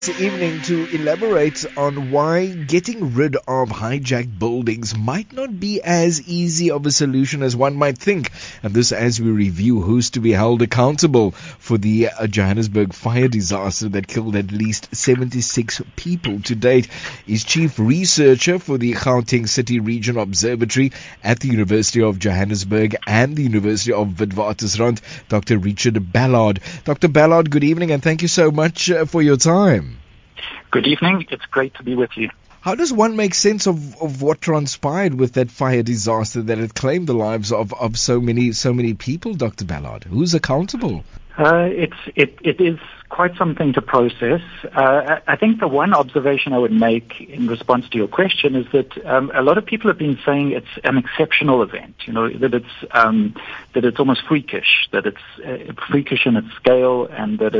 This evening to elaborate on why getting rid of hijacked buildings might not be as easy of a solution as one might think. And this as we review who's to be held accountable for the Johannesburg fire disaster that killed at least 76 people to date. Is chief researcher for the Gauteng City Region Observatory at the University of Johannesburg and the University of Witwatersrand, Dr. Richard Ballard. Dr. Ballard, good evening and thank you so much for your time. Good evening. It's great to be with you. How does one make sense of what transpired with that fire disaster that had claimed the lives of so many people, Dr. Ballard? Who's accountable? It is quite something to process. I think the one observation I would make in response to your question is that a lot of people have been saying it's an exceptional event. You know, that it's almost freakish, that it's freakish in its scale, and that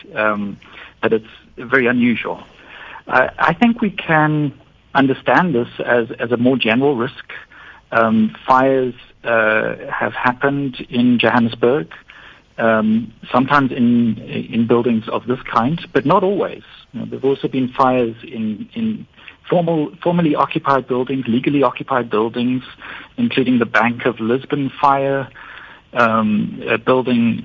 it's very unusual. I think we can understand this as a more general risk. Fires have happened in Johannesburg, sometimes in buildings of this kind, but not always. You know, there have also been fires in formerly occupied buildings, legally occupied buildings, including the Bank of Lisbon fire, a building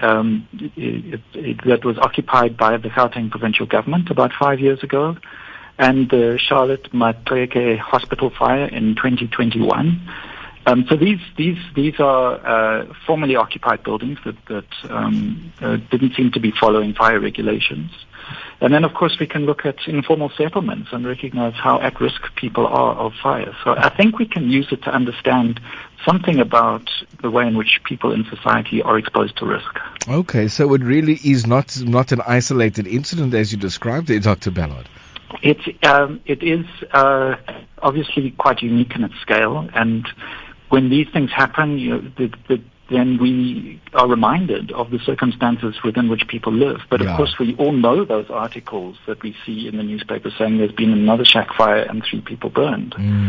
that was occupied by the Gauteng provincial government about 5 years ago, and the Charlotte Maxeke Hospital fire in 2021. So these are formerly occupied buildings that didn't seem to be following fire regulations. And then, of course, we can look at informal settlements and recognize how at risk people are of fire. So I think we can use it to understand something about the way in which people in society are exposed to risk. Okay, so it really is not an isolated incident as you described it, Dr. Ballard. It is obviously quite unique in its scale, and when these things happen, then we are reminded of the circumstances within which people live. But of course, we all know those articles that we see in the newspaper saying there's been another shack fire and 3 people burned.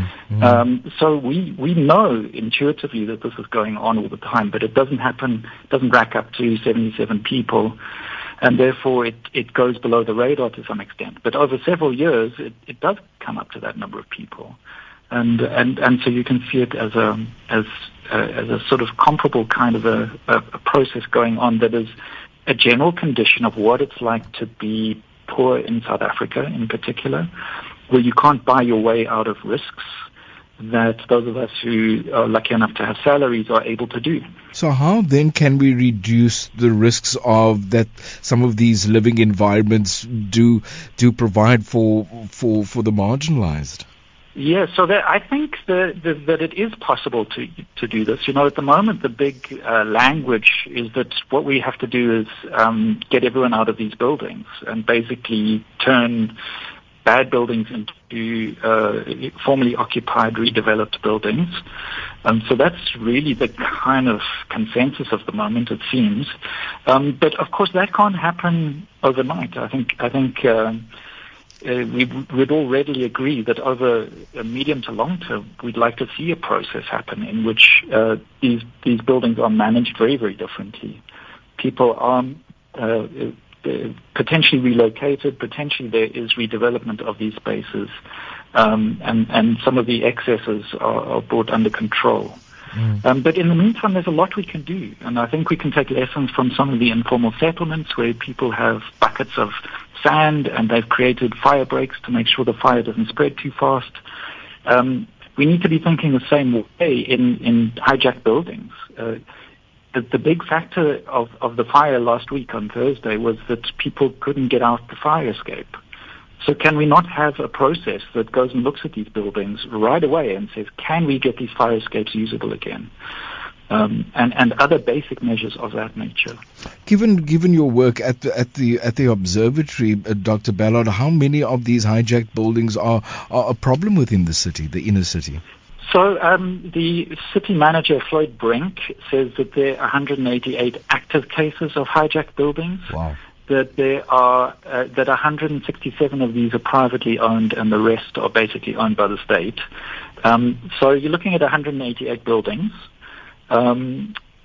So we know intuitively that this is going on all the time, but it doesn't rack up to 77 people. And therefore, it goes below the radar to some extent. But over several years, it does come up to that number of people. And so you can see it as a sort of comparable kind of a process going on that is a general condition of what it's like to be poor in South Africa in particular, where you can't buy your way out of risks that those of us who are lucky enough to have salaries are able to do. So how then can we reduce the risks of that some of these living environments do provide for the marginalized? Yeah, so I think that it is possible to do this. You know, at the moment, the big language is that what we have to do is get everyone out of these buildings and basically turn bad buildings into formerly occupied, redeveloped buildings. So that's really the kind of consensus of the moment, it seems. But of course, that can't happen overnight. I think we'd all readily agree that over a medium to long term, we'd like to see a process happen in which these buildings are managed very, very differently. People are potentially relocated, potentially there is redevelopment of these spaces, and some of the excesses are brought under control. But in the meantime, there's a lot we can do, and I think we can take lessons from some of the informal settlements where people have buckets of sand and they've created fire breaks to make sure the fire doesn't spread too fast. We need to be thinking the same way in hijacked buildings. The big factor of the fire last week on Thursday was that people couldn't get out the fire escape. So can we not have a process that goes and looks at these buildings right away and says, can we get these fire escapes usable again? And other basic measures of that nature. Given your work at the observatory, Dr. Ballard, how many of these hijacked buildings are a problem within the city, the inner city? So the city manager, Floyd Brink, says that there are 188 active cases of hijacked buildings. Wow. That there are that 167 of these are privately owned and the rest are basically owned by the state. So you're looking at 188 buildings.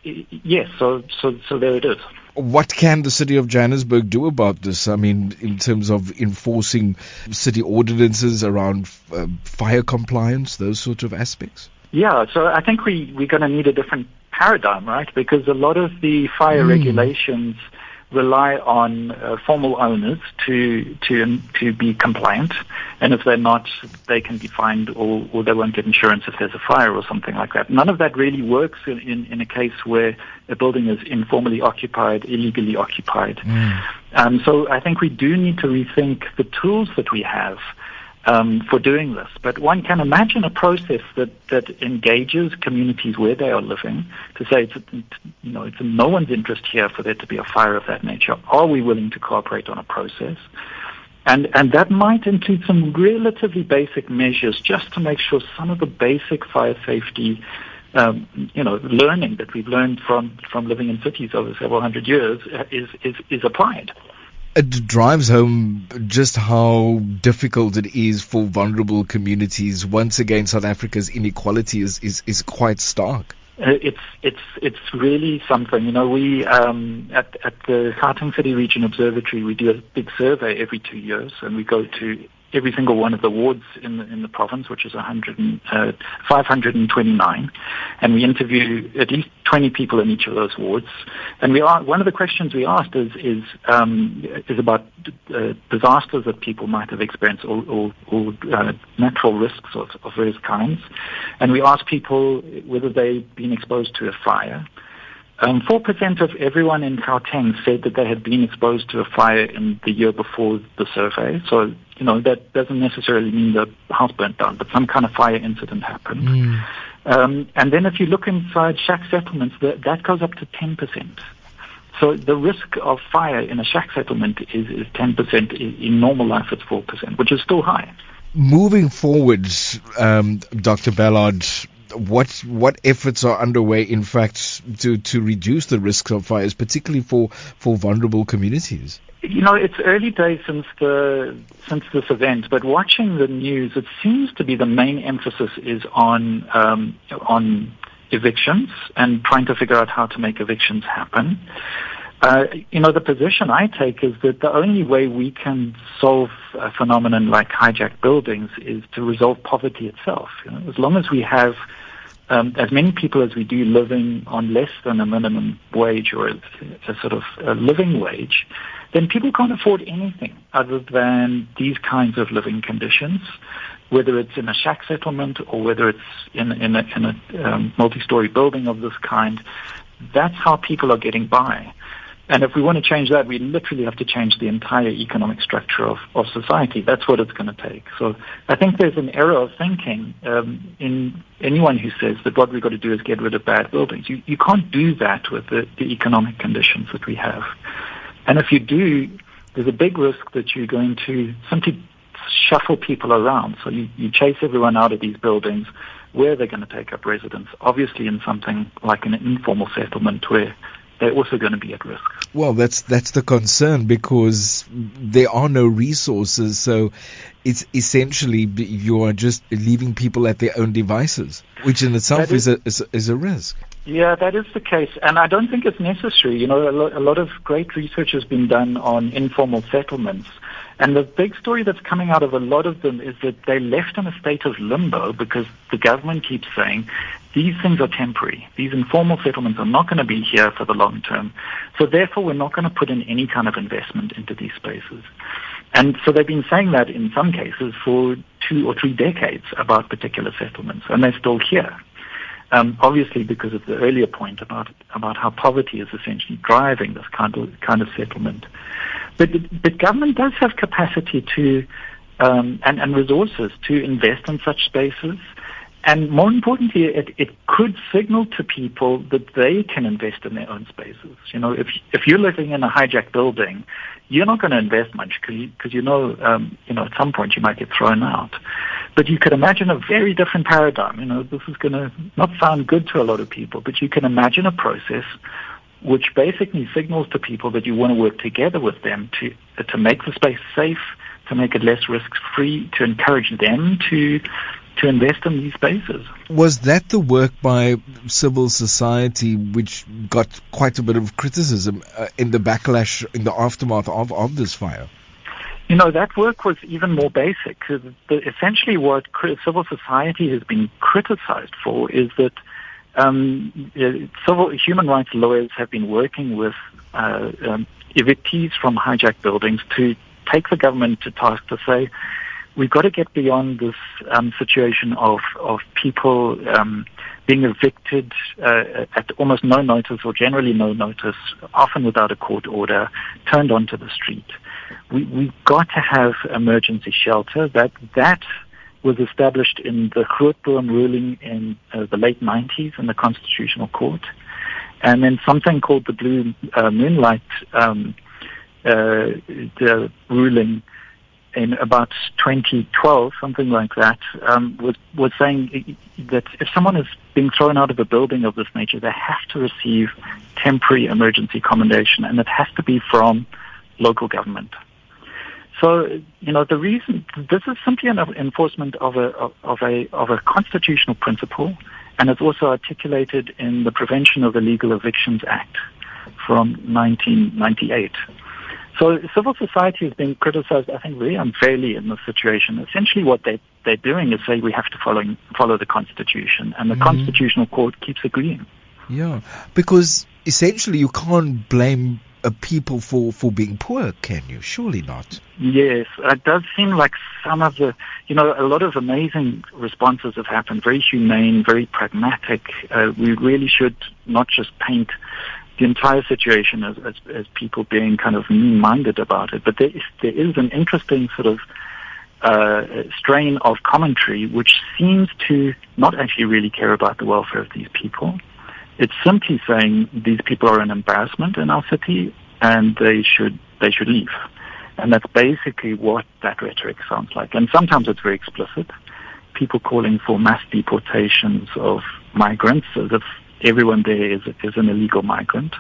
Yes, so there it is. What can the city of Johannesburg do about this? I mean, in terms of enforcing city ordinances around fire compliance, those sort of aspects? Yeah, so I think we're going to need a different paradigm, right? Because a lot of the fire regulations rely on formal owners to be compliant, and if they're not, they can be fined or they won't get insurance if there's a fire or something like that. None of that really works in a case where a building is informally occupied, illegally occupied. So I think we do need to rethink the tools that we have for doing this. But one can imagine a process that engages communities where they are living to say it's in no one's interest here for there to be a fire of that nature. Are we willing to cooperate on a process? And that might include some relatively basic measures just to make sure some of the basic fire safety learning that we've learned from living in cities over several hundred years is applied. It drives home just how difficult it is for vulnerable communities. Once again, South Africa's inequality is quite stark. It's really something. We at the Gauteng City Region Observatory, we do a big survey every 2 years, and we go to every single one of the wards in the province, which is 529, and we interview at least 20 people in each of those wards. And one of the questions we asked is about disasters that people might have experienced or natural risks of various kinds, and we asked people whether they've been exposed to a fire. 4% of everyone in Gauteng said that they had been exposed to a fire in the year before the survey. So, that doesn't necessarily mean the house burnt down, but some kind of fire incident happened. And then if you look inside shack settlements, that goes up to 10%. So the risk of fire in a shack settlement is 10%. In normal life, it's 4%, which is still high. Moving forward, Dr. Ballard, what efforts are underway, in fact, to reduce the risk of fires, particularly for vulnerable communities? It's early days since this event, but watching the news, it seems to be the main emphasis is on evictions and trying to figure out how to make evictions happen. The position I take is that the only way we can solve a phenomenon like hijacked buildings is to resolve poverty itself. As long as we have as many people as we do living on less than a minimum wage or a sort of a living wage, then people can't afford anything other than these kinds of living conditions, whether it's in a shack settlement or whether it's in a multi-story building of this kind. That's how people are getting by. And if we want to change that, we literally have to change the entire economic structure of society. That's what it's going to take. So I think there's an error of thinking in anyone who says that what we've got to do is get rid of bad buildings. You can't do that with the economic conditions that we have. And if you do, there's a big risk that you're going to simply shuffle people around. So you chase everyone out of these buildings. Where they're going to take up residence? Obviously in something like an informal settlement where they're also going to be at risk. Well, that's the concern, because there are no resources. So it's essentially you are just leaving people at their own devices, which in itself is a risk. Yeah, that is the case, and I don't think it's necessary. A lot of great research has been done on informal settlements, and the big story that's coming out of a lot of them is that they're left in a state of limbo because the government keeps saying these things are temporary. These informal settlements are not going to be here for the long term, so therefore we're not going to put in any kind of investment into these spaces. And so they've been saying that in some cases for 2 or 3 decades about particular settlements, and they're still here. Obviously, because of the earlier point about how poverty is essentially driving this kind of settlement, but government does have capacity to and resources to invest in such spaces, and more importantly, it could signal to people that they can invest in their own spaces. If you're living in a hijacked building, you're not going to invest much because at some point you might get thrown out. But you could imagine a very different paradigm. This is going to not sound good to a lot of people, but you can imagine a process which basically signals to people that you want to work together with them to make the space safe, to make it less risk-free, to encourage them to invest in these spaces. Was that the work by civil society which got quite a bit of criticism in the backlash, in the aftermath of this fire? That work was even more basic. Essentially what civil society has been criticized for is that civil human rights lawyers have been working with evictees from hijacked buildings to take the government to task to say, we've got to get beyond this situation of people being evicted at almost no notice or generally no notice, often without a court order, turned onto the street. We've got to have emergency shelter. That was established in the Grootboom ruling in the late 90s in the Constitutional Court. And then something called the Blue Moonlight the ruling in about 2012, something like that, was saying that if someone is being thrown out of a building of this nature, they have to receive temporary emergency accommodation, and it has to be from local government. So, the reason this is simply an enforcement of a constitutional principle, and it's also articulated in the Prevention of Illegal Evictions Act from 1998. So civil society has been criticized, I think, very unfairly in this situation. Essentially what they're doing is say we have to follow the Constitution, and the Constitutional Court keeps agreeing. Yeah, because essentially you can't blame people for being poor, can you? Surely not. Yes, it does seem like some of the, a lot of amazing responses have happened, very humane, very pragmatic. We really should not just paint the entire situation as people being kind of mean-minded about it, but there is an interesting sort of strain of commentary which seems to not actually really care about the welfare of these people. It's simply saying these people are an embarrassment in our city and they should leave. And that's basically what that rhetoric sounds like. And sometimes it's very explicit. People calling for mass deportations of migrants as if everyone there is an illegal migrant.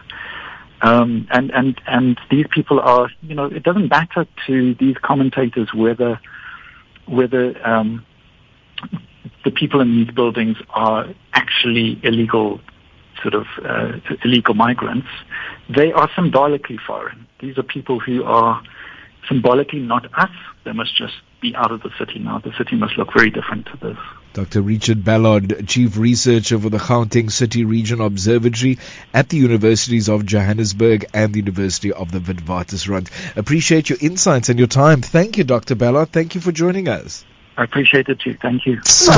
And these people are, it doesn't matter to these commentators whether the people in these buildings are actually illegal migrants. They are symbolically foreign. These are people who are symbolically not us. They must just be out of the city now. The city must look very different to this. Dr. Richard Ballard, Chief Researcher for the Gauteng City Region Observatory at the Universities of Johannesburg and the University of the Witwatersrand. Appreciate your insights and your time. Thank you, Dr. Ballard. Thank you for joining us. I appreciate it too. Thank you.